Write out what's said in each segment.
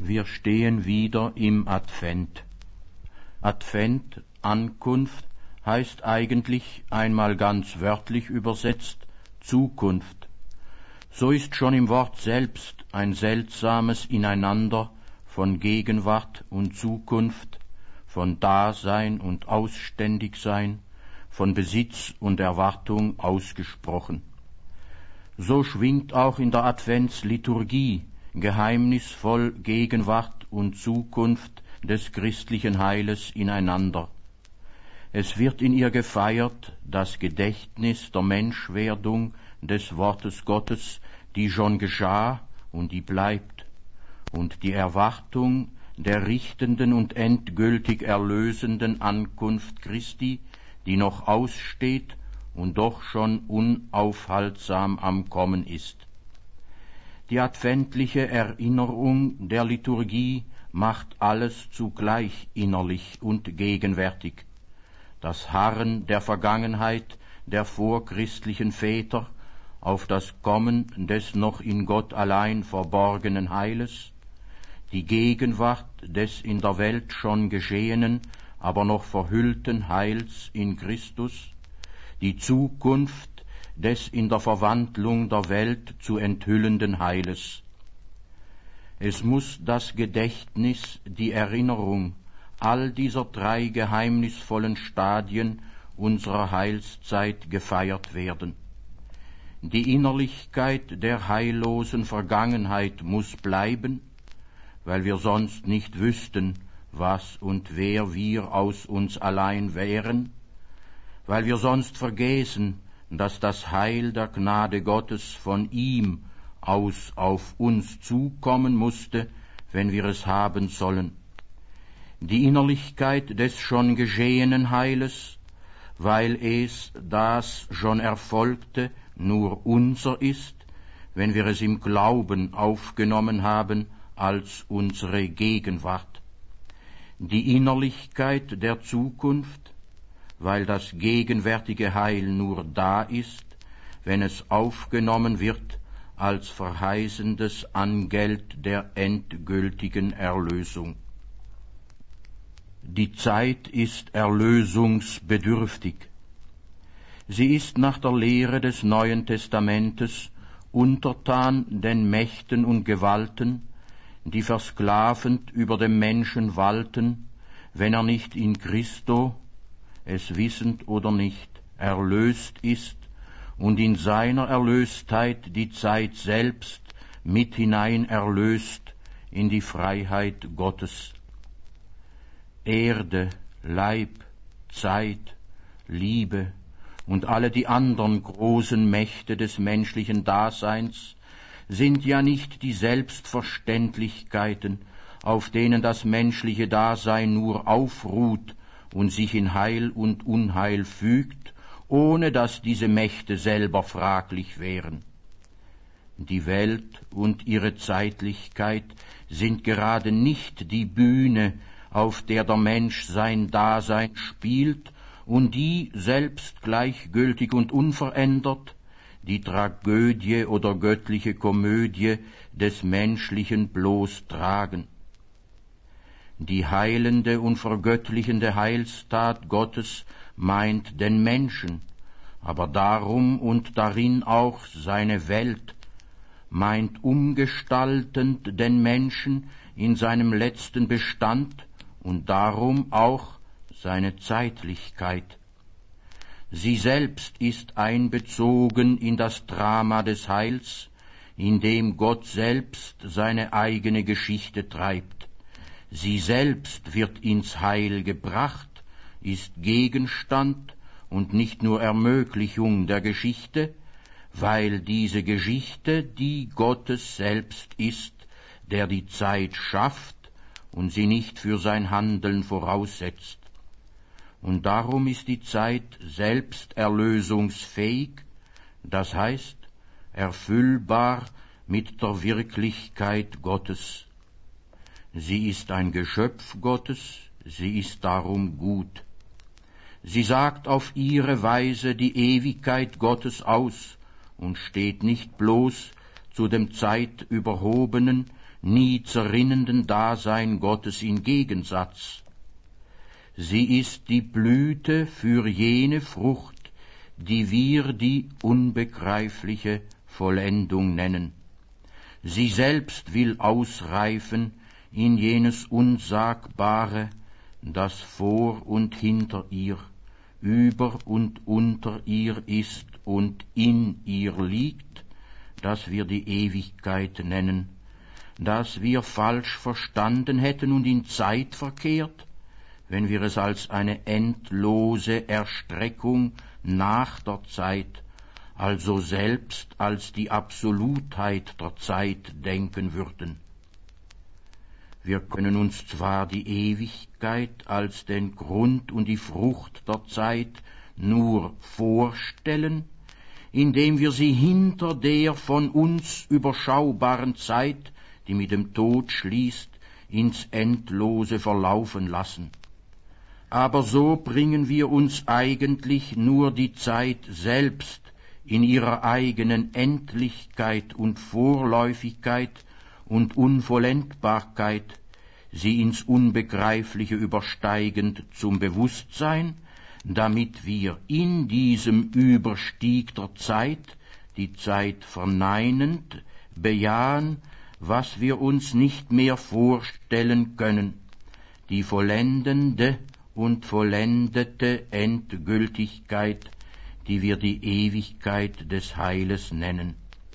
Wir stehen wieder im Advent. Advent, Ankunft, heißt eigentlich einmal ganz wörtlich übersetzt Zukunft. So ist schon im Wort selbst ein seltsames Ineinander von Gegenwart und Zukunft, von Dasein und Ausständigsein, von Besitz und Erwartung ausgesprochen. So schwingt auch in der Adventsliturgie geheimnisvoll Gegenwart und Zukunft des christlichen Heiles ineinander. Es wird in ihr gefeiert das Gedächtnis der Menschwerdung des Wortes Gottes, die schon geschah und die bleibt, und die Erwartung der richtenden und endgültig erlösenden Ankunft Christi, die noch aussteht und doch schon unaufhaltsam am Kommen ist. Die adventliche Erinnerung der Liturgie macht alles zugleich innerlich und gegenwärtig. Das Harren der Vergangenheit der vorchristlichen Väter auf das Kommen des noch in Gott allein verborgenen Heiles, die Gegenwart des in der Welt schon geschehenen, aber noch verhüllten Heils in Christus, die Zukunft des in der Verwandlung der Welt zu enthüllenden Heiles. Es muss das Gedächtnis, die Erinnerung all dieser drei geheimnisvollen Stadien unserer Heilszeit gefeiert werden. Die Innerlichkeit der heillosen Vergangenheit muss bleiben, weil wir sonst nicht wüssten, was und wer wir aus uns allein wären, weil wir sonst vergessen, dass das Heil der Gnade Gottes von ihm aus auf uns zukommen musste, wenn wir es haben sollen. Die Innerlichkeit des schon geschehenen Heiles, weil es, das schon erfolgte, nur unser ist, wenn wir es im Glauben aufgenommen haben als unsere Gegenwart. Die Innerlichkeit der Zukunft, weil das gegenwärtige Heil nur da ist, wenn es aufgenommen wird als verheißendes Angeld der endgültigen Erlösung. Die Zeit ist erlösungsbedürftig. Sie ist nach der Lehre des Neuen Testamentes untertan den Mächten und Gewalten, die versklavend über dem Menschen walten, wenn er nicht in Christo, es wissend oder nicht, erlöst ist und in seiner Erlöstheit die Zeit selbst mit hinein erlöst in die Freiheit Gottes. Erde, Leib, Zeit, Liebe und alle die anderen großen Mächte des menschlichen Daseins sind ja nicht die Selbstverständlichkeiten, auf denen das menschliche Dasein nur aufruht und sich in Heil und Unheil fügt, ohne dass diese Mächte selber fraglich wären. Die Welt und ihre Zeitlichkeit sind gerade nicht die Bühne, auf der der Mensch sein Dasein spielt und die, selbst gleichgültig und unverändert, die Tragödie oder göttliche Komödie des Menschlichen bloß tragen. Die heilende und vergöttlichende Heilstat Gottes meint den Menschen, aber darum und darin auch seine Welt, meint umgestaltend den Menschen in seinem letzten Bestand und darum auch seine Zeitlichkeit. Sie selbst ist einbezogen in das Drama des Heils, in dem Gott selbst seine eigene Geschichte treibt. Sie selbst wird ins Heil gebracht, ist Gegenstand und nicht nur Ermöglichung der Geschichte, weil diese Geschichte die Gottes selbst ist, der die Zeit schafft und sie nicht für sein Handeln voraussetzt. Und darum ist die Zeit selbst erlösungsfähig, das heißt erfüllbar mit der Wirklichkeit Gottes. Sie ist ein Geschöpf Gottes, sie ist darum gut. Sie sagt auf ihre Weise die Ewigkeit Gottes aus und steht nicht bloß zu dem zeitüberhobenen, nie zerrinnenden Dasein Gottes in Gegensatz. Sie ist die Blüte für jene Frucht, die wir die unbegreifliche Vollendung nennen. Sie selbst will ausreifen in jenes Unsagbare, das vor und hinter ihr, über und unter ihr ist und in ihr liegt, das wir die Ewigkeit nennen, das wir falsch verstanden hätten und in Zeit verkehrt, wenn wir es als eine endlose Erstreckung nach der Zeit, also selbst als die Absolutheit der Zeit denken würden. Wir können uns zwar die Ewigkeit als den Grund und die Frucht der Zeit nur vorstellen, indem wir sie hinter der von uns überschaubaren Zeit, die mit dem Tod schließt, ins Endlose verlaufen lassen. Aber so bringen wir uns eigentlich nur die Zeit selbst in ihrer eigenen Endlichkeit und Vorläufigkeit und Unvollendbarkeit, sie ins Unbegreifliche übersteigend zum Bewusstsein, damit wir in diesem Überstieg der Zeit, die Zeit verneinend, bejahen, was wir uns nicht mehr vorstellen können, die vollendende und vollendete Endgültigkeit, die wir die Ewigkeit des Heiles nennen.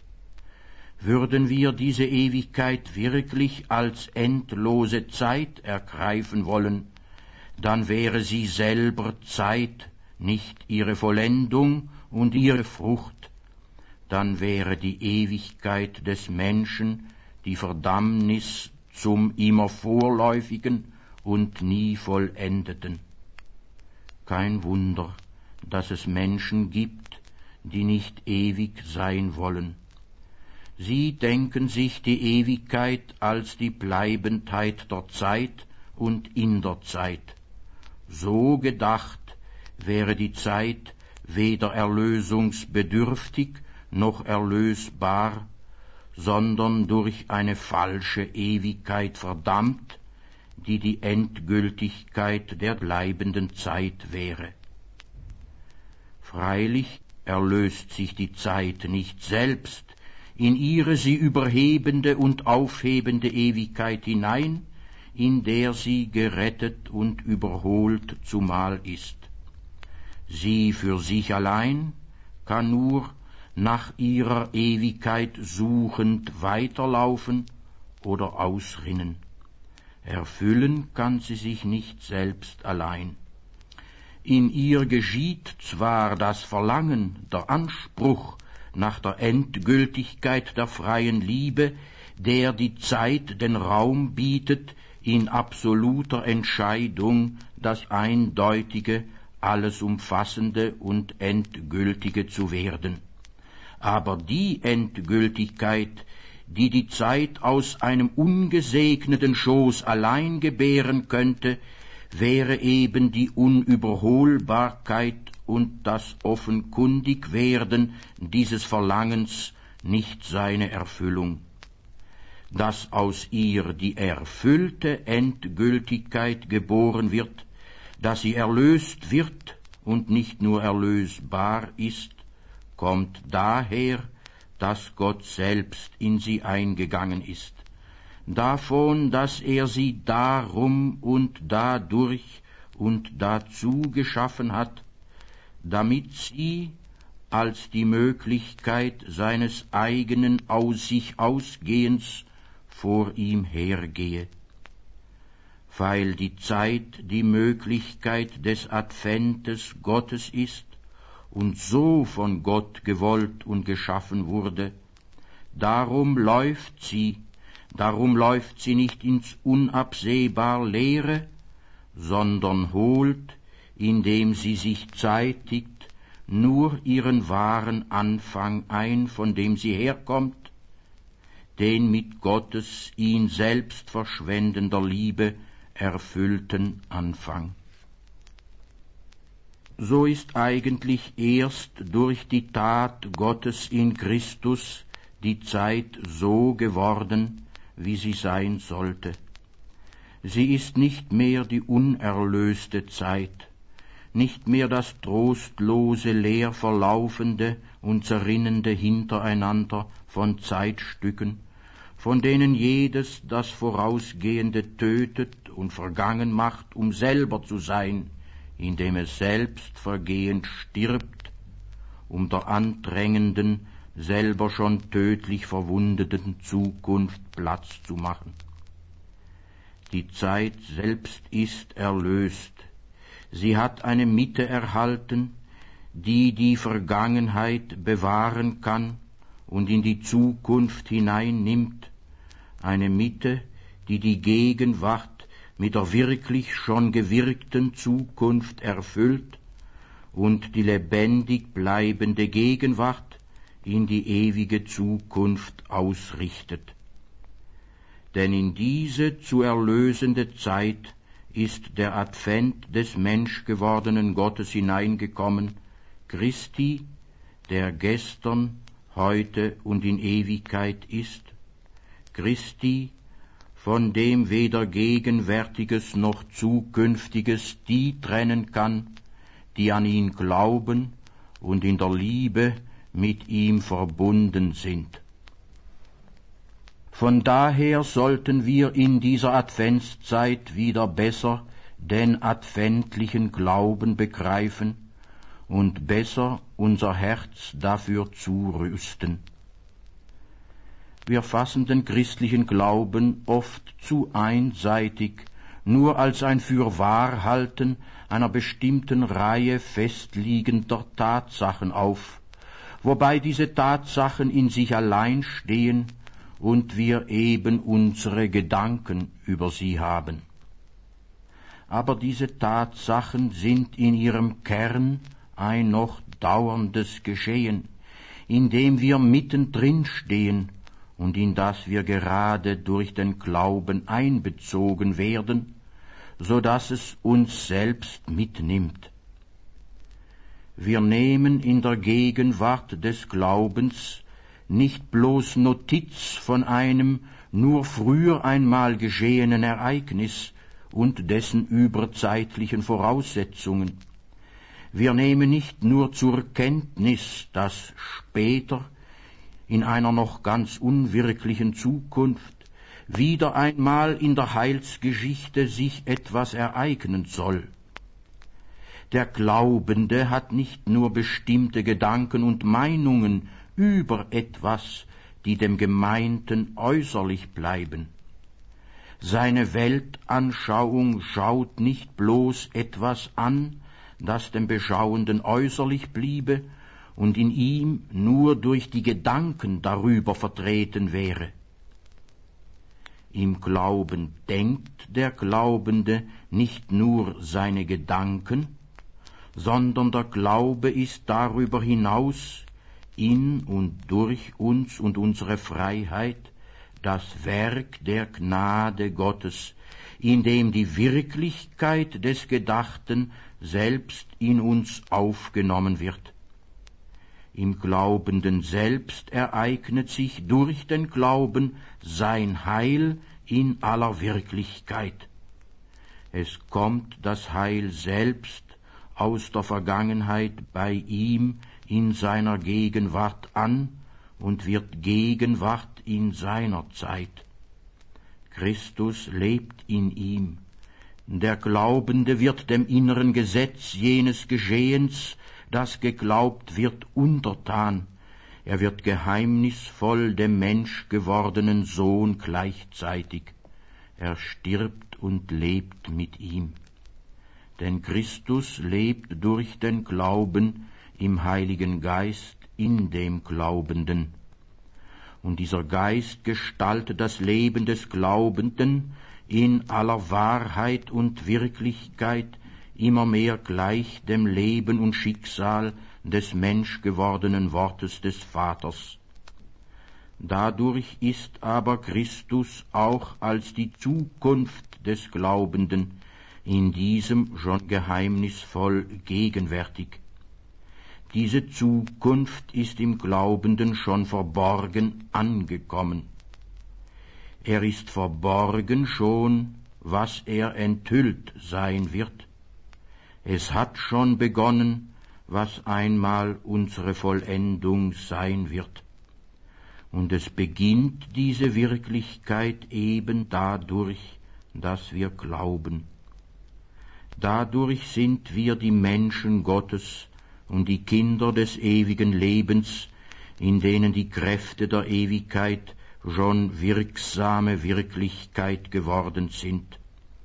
Würden wir diese Ewigkeit wirklich als endlose Zeit ergreifen wollen, dann wäre sie selber Zeit, nicht ihre Vollendung und ihre Frucht, dann wäre die Ewigkeit des Menschen die Verdammnis zum immer Vorläufigen und nie Vollendeten. Kein Wunder, dass es Menschen gibt, die nicht ewig sein wollen. Sie denken sich die Ewigkeit als die Bleibendheit der Zeit und in der Zeit. So gedacht wäre die Zeit weder erlösungsbedürftig noch erlösbar, sondern durch eine falsche Ewigkeit verdammt, die die Endgültigkeit der bleibenden Zeit wäre. Freilich erlöst sich die Zeit nicht selbst in ihre sie überhebende und aufhebende Ewigkeit hinein, in der sie gerettet und überholt zumal ist. Sie für sich allein kann nur nach ihrer Ewigkeit suchend weiterlaufen oder ausrinnen. Erfüllen kann sie sich nicht selbst allein. In ihr geschieht zwar das Verlangen, der Anspruch nach der Endgültigkeit der freien Liebe, der die Zeit den Raum bietet, in absoluter Entscheidung das Eindeutige, alles umfassende und Endgültige zu werden. Aber die Endgültigkeit, die die Zeit aus einem ungesegneten Schoß allein gebären könnte, wäre eben die Unüberholbarkeit und das Offenkundigwerden dieses Verlangens, nicht seine Erfüllung. Dass aus ihr die erfüllte Endgültigkeit geboren wird, dass sie erlöst wird und nicht nur erlösbar ist, kommt daher, dass Gott selbst in sie eingegangen ist, davon, dass er sie darum und dadurch und dazu geschaffen hat, damit sie als die Möglichkeit seines eigenen aus sich Ausgehens vor ihm hergehe. Weil die Zeit die Möglichkeit des Adventes Gottes ist und so von Gott gewollt und geschaffen wurde, darum läuft sie nicht ins unabsehbar Leere, sondern holt, indem sie sich zeitigt, nur ihren wahren Anfang ein, von dem sie herkommt, den mit Gottes ihn selbst verschwendender Liebe erfüllten Anfang. So ist eigentlich erst durch die Tat Gottes in Christus die Zeit so geworden, wie sie sein sollte. Sie ist nicht mehr die unerlöste Zeit, nicht mehr das trostlose, leer verlaufende und zerrinnende Hintereinander von Zeitstücken, von denen jedes das Vorausgehende tötet und vergangen macht, um selber zu sein, indem es selbst vergehend stirbt, um der andrängenden, selber schon tödlich verwundeten Zukunft Platz zu machen. Die Zeit selbst ist erlöst. Sie hat eine Mitte erhalten, die die Vergangenheit bewahren kann und in die Zukunft hineinnimmt, eine Mitte, die die Gegenwart mit der wirklich schon gewirkten Zukunft erfüllt und die lebendig bleibende Gegenwart in die ewige Zukunft ausrichtet. Denn in diese zu erlösende Zeit ist der Advent des menschgewordenen Gottes hineingekommen, Christi, der gestern, heute und in Ewigkeit ist, Christi, von dem weder Gegenwärtiges noch Zukünftiges die trennen kann, die an ihn glauben und in der Liebe mit ihm verbunden sind. Von daher sollten wir in dieser Adventszeit wieder besser den adventlichen Glauben begreifen und besser unser Herz dafür zurüsten. Wir fassen den christlichen Glauben oft zu einseitig, nur als ein Fürwahrhalten einer bestimmten Reihe festliegender Tatsachen auf, wobei diese Tatsachen in sich allein stehen und wir eben unsere Gedanken über sie haben. Aber diese Tatsachen sind in ihrem Kern ein noch dauerndes Geschehen, in dem wir mittendrin stehen und in das wir gerade durch den Glauben einbezogen werden, so dass es uns selbst mitnimmt. Wir nehmen in der Gegenwart des Glaubens nicht bloß Notiz von einem nur früher einmal geschehenen Ereignis und dessen überzeitlichen Voraussetzungen. Wir nehmen nicht nur zur Kenntnis, dass später, in einer noch ganz unwirklichen Zukunft, wieder einmal in der Heilsgeschichte sich etwas ereignen soll. Der Glaubende hat nicht nur bestimmte Gedanken und Meinungen über etwas, die dem Gemeinten äußerlich bleiben. Seine Weltanschauung schaut nicht bloß etwas an, das dem Beschauenden äußerlich bliebe und in ihm nur durch die Gedanken darüber vertreten wäre. Im Glauben denkt der Glaubende nicht nur seine Gedanken, sondern der Glaube ist darüber hinaus in und durch uns und unsere Freiheit das Werk der Gnade Gottes, in dem die Wirklichkeit des Gedachten selbst in uns aufgenommen wird. Im Glaubenden selbst ereignet sich durch den Glauben sein Heil in aller Wirklichkeit. Es kommt das Heil selbst aus der Vergangenheit bei ihm in seiner Gegenwart an und wird Gegenwart in seiner Zeit. Christus lebt in ihm. Der Glaubende wird dem inneren Gesetz jenes Geschehens, das geglaubt wird, untertan. Er wird geheimnisvoll dem menschgewordenen Sohn gleichzeitig. Er stirbt und lebt mit ihm. Denn Christus lebt durch den Glauben im Heiligen Geist in dem Glaubenden. Und dieser Geist gestaltet das Leben des Glaubenden in aller Wahrheit und Wirklichkeit immer mehr gleich dem Leben und Schicksal des menschgewordenen Wortes des Vaters. Dadurch ist aber Christus auch als die Zukunft des Glaubenden in diesem schon geheimnisvoll gegenwärtig. Diese Zukunft ist im Glaubenden schon verborgen angekommen. Er ist verborgen schon, was er enthüllt sein wird. Es hat schon begonnen, was einmal unsere Vollendung sein wird. Und es beginnt diese Wirklichkeit eben dadurch, dass wir glauben. Dadurch sind wir die Menschen Gottes und die Kinder des ewigen Lebens, in denen die Kräfte der Ewigkeit schon wirksame Wirklichkeit geworden sind.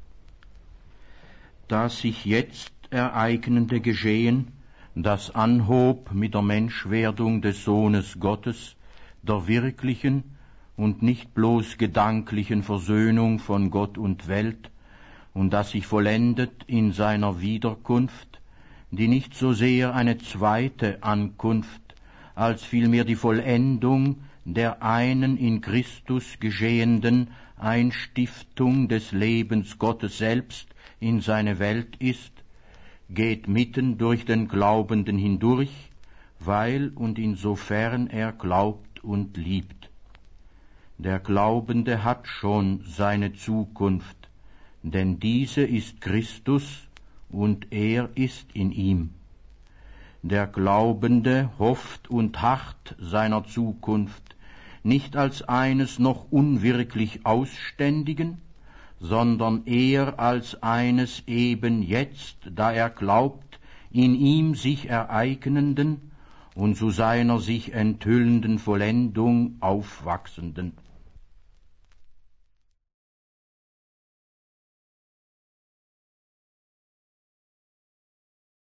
Das sich jetzt ereignende Geschehen, das anhob mit der Menschwerdung des Sohnes Gottes, der wirklichen und nicht bloß gedanklichen Versöhnung von Gott und Welt, und das sich vollendet in seiner Wiederkunft, die nicht so sehr eine zweite Ankunft, als vielmehr die Vollendung der einen in Christus geschehenden Einstiftung des Lebens Gottes selbst in seine Welt ist, geht mitten durch den Glaubenden hindurch, weil und insofern er glaubt und liebt. Der Glaubende hat schon seine Zukunft, denn diese ist Christus und er ist in ihm. Der Glaubende hofft und harrt seiner Zukunft nicht als eines noch unwirklich Ausständigen, sondern eher als eines eben jetzt, da er glaubt, in ihm sich ereignenden und zu seiner sich enthüllenden Vollendung aufwachsenden.